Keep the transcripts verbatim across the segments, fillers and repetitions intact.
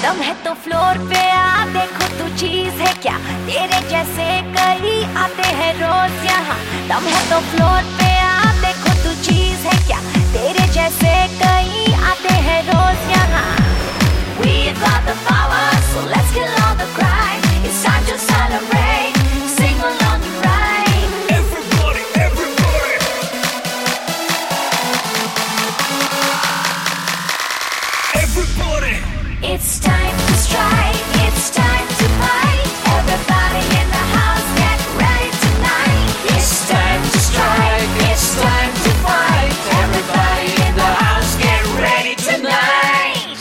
दम है तो फ्लोर पे आ, देखो तू चीज है क्या, तेरे जैसे कई आते हैं रोज यहाँ। दम है तो फ्लोर पे आ, देखो तू चीज है क्या, तेरे जैसे कई आते हैं रोज यहाँ। We've got the power, so let's kill all the crime. It's time to celebrate, sing along and ride. Everybody, everybody. Everybody. It's time to strike, it's time to fight. Everybody in the house, get ready tonight. It's time to strike, it's time to fight. Everybody in the house, get ready tonight.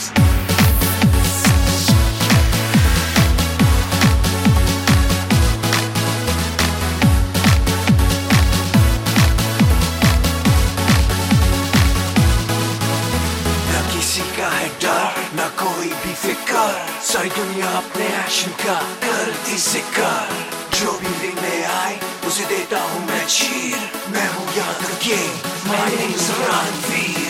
ना किसी का है डर, ना कोई भी फिकर, सारी दुनिया अपने एक्शन का करती जिक्र। जो भी दिन में आए उसे देता हूँ मैं चीर, मैं हूँ यहाँ का किंग, my name's रणवीर।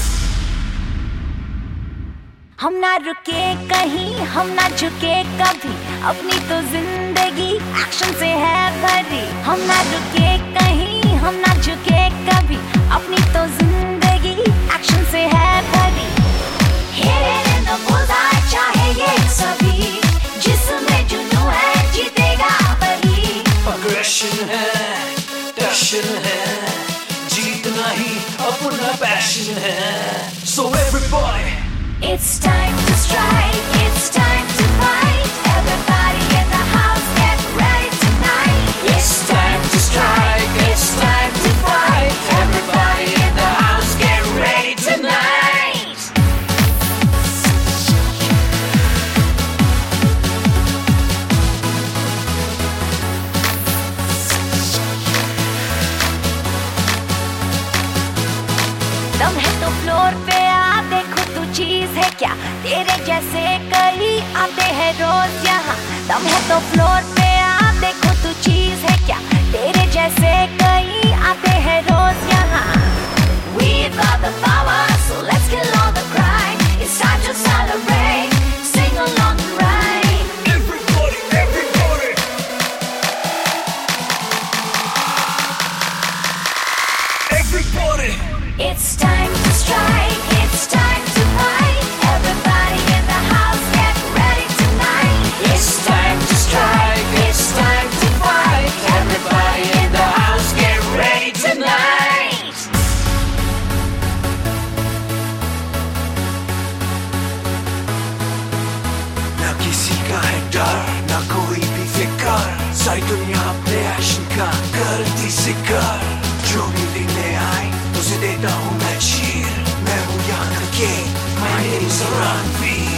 हम ना रुके कहीं, हम ना झुके कभी, अपनी तो जिंदगी एक्शन से है भरी। हम ना रुके कहीं, हम ना झुके कभी, अपनी तो जिंदगी एक्शन से है भरी। Hit it in the bullseye, चाहे ये सभी, जिसमें जुनून है जीतेगा वही। Aggression है, passion है, जीतना ही अपना passion है। So everybody, It's time to strike, it's time to fight. Everybody in the house, get ready tonight. It's time to strike, it's time to fight. Everybody in the house, get ready tonight. दम है तो floor पे आ, देखो तू चीज है क्या, तेरे जैसे कई आते हैं रोज यहाँ। दम है तो फ्लोर पे आ, देखो तू चीज है क्या, तेरे जैसे कई आते हैं रोज यहाँ। We've got the power, so let's kill all the crime. It's time to celebrate, sing along and ride. Everybody, everybody. everybody. It's time to strike, it's time to fight. Everybody in the house, get ready tonight. It's time to strike, it's time to fight. Everybody in the house, get ready tonight. ना किसी का है डर, ना कोई भी फिकर, सारी दुनिया अपने एक्शन का करती जिक्र। जो भी दिन में आए उसे देता हूँ मैं चीर, मैं हूँ यहाँ का किंग, my name's रणवीर।